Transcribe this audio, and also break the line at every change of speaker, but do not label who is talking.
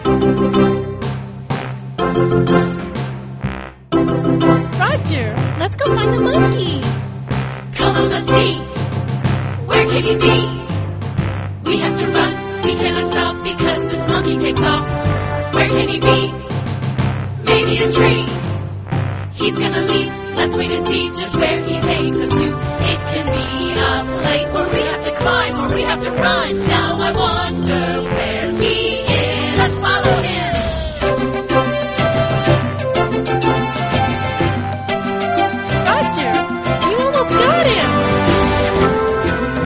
Roger, let's go find the monkey.
Come on, let's see. Where can he be? We have to run. We cannot stop because this monkey takes off. Where can he be? Maybe a tree. He's gonna leap. Let's wait and see just where he takes us to. It can be a place where we have to climb or we have to run. Now I wonder where